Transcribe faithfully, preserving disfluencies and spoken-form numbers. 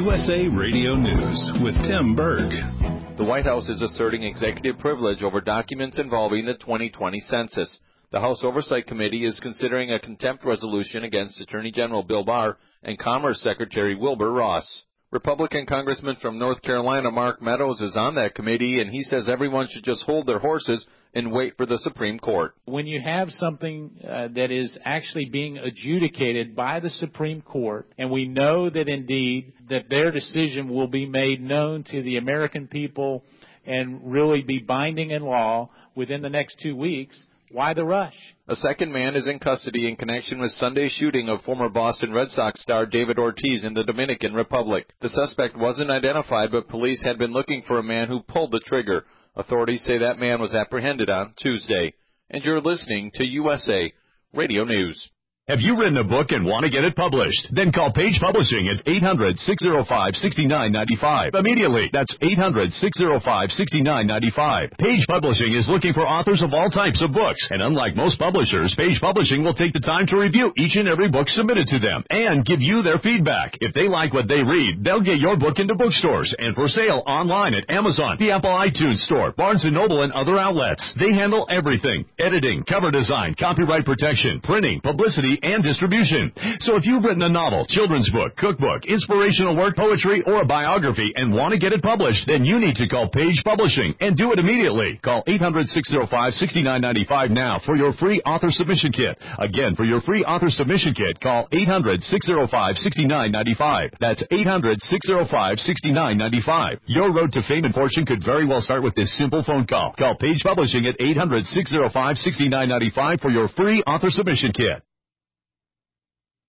U S A Radio News with Tim Berg. The White House is asserting executive privilege over documents involving the twenty twenty census. The House Oversight Committee is considering a contempt resolution against Attorney General Bill Barr and Commerce Secretary Wilbur Ross. Republican Congressman from North Carolina Mark Meadows is on that committee, and he says everyone should just hold their horses and wait for the Supreme Court. When you have something uh, that is actually being adjudicated by the Supreme Court, and we know that indeed that their decision will be made known to the American people and really be binding in law within the next two weeks, why the rush? A second man is in custody in connection with Sunday's shooting of former Boston Red Sox star David Ortiz in the Dominican Republic. The suspect wasn't identified, but police had been looking for a man who pulled the trigger. Authorities say that man was apprehended on Tuesday. And you're listening to U S A Radio News. Have you written a book and want to get it published? Then call Page Publishing at eight hundred, six oh five, six nine nine five. Immediately. That's eight hundred, six oh five, six nine nine five. Page Publishing is looking for authors of all types of books. And unlike most publishers, Page Publishing will take the time to review each and every book submitted to them and give you their feedback. If they like what they read, they'll get your book into bookstores and for sale online at Amazon, the Apple iTunes Store, Barnes and Noble, and other outlets. They handle everything: editing, cover design, copyright protection, printing, publicity, and distribution. So if you've written a novel, children's book, cookbook, inspirational work, poetry, or a biography and want to get it published, then you need to call Page Publishing and do it immediately. Call eight hundred, six oh five, six nine nine five now for your free author submission kit. Again, for your free author submission kit, call eight hundred, six oh five, six nine nine five. That's eight hundred, six oh five, six nine nine five. Your road to fame and fortune could very well start with this simple phone call. Call Page Publishing at eight hundred, six oh five, six nine nine five for your free author submission kit.